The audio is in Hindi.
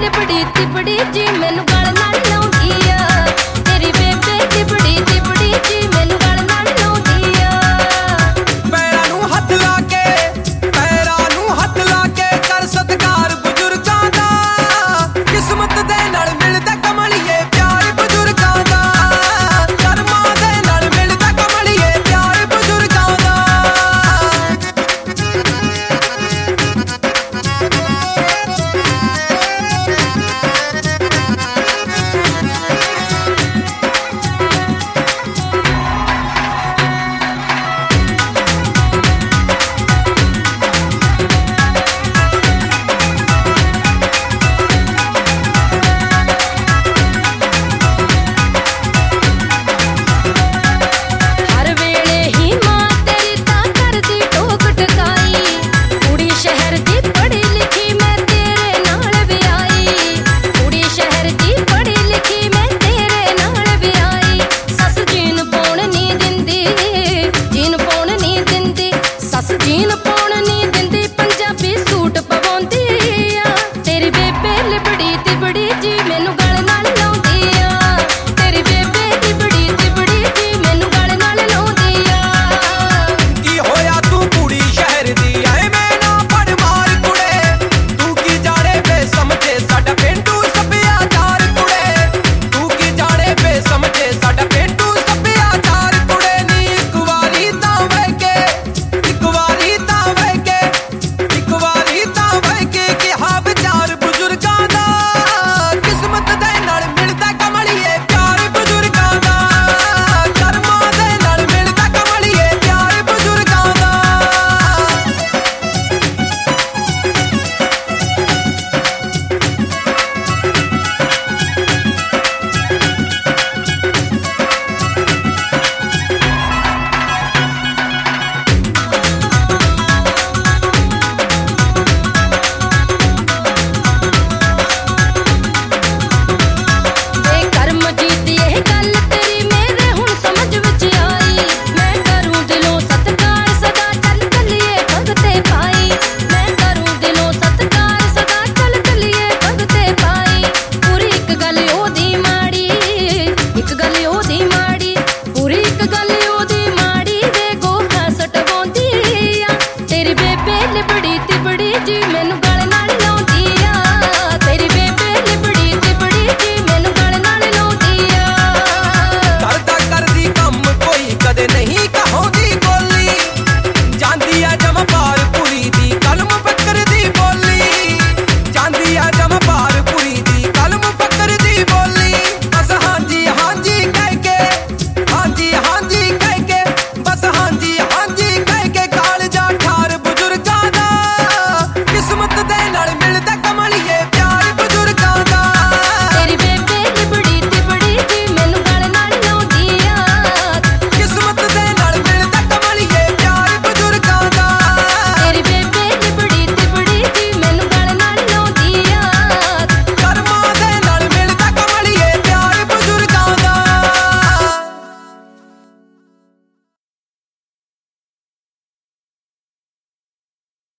लिबड़ी तिबड़ी जी मैनू गल नाल लाउंदी आ। तेरी बेबे लिबड़ी तिबड़ी जी मैनू गल नाल लाउंदी आ। पैरां नूं हत्थ ला के कर सत्कार बुजुर्गां दा। किस्मत दे नाल मिलदा कमलिए प्यार बुजुर्गां दा। कर्मां दे नाल मिलदा कमलिए प्यार बुजुर्गां दा। जीन पाउण नहीं दिंदी पंजाबी सूट पवाउंदी आ। तेरी बेबे लिबड़ी तिबड़ी जी मैनू गल नाल लाउंदी आ। तेरी बेबे लिबड़ी तिबड़ी जी मैनू गल नाल लाउंदी आ। की होया तू कुड़ी शहर दी ऐवें ना पड़ मार कुड़े। तू की जाने बे समझे साडा पेंडू सभ्याचार कुड़े। तू की जाने बे समझे साडा पेंडू सभ्याचार कुड़े। नी इक वारी तां वह के किहा विचार बुजुर्गां दा। किस्मत दे नाल मिलदा कमलिए प्यार बुजुर्गां दा। कर्मां दे नाल मिलदा कमलिए प्यार बुजुर्गां दा। लिबड़ी तिबड़ी जी मैनू